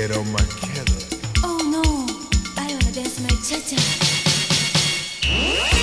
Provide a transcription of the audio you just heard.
Quiero más quiero. Oh no, I wanna dance my cha-cha.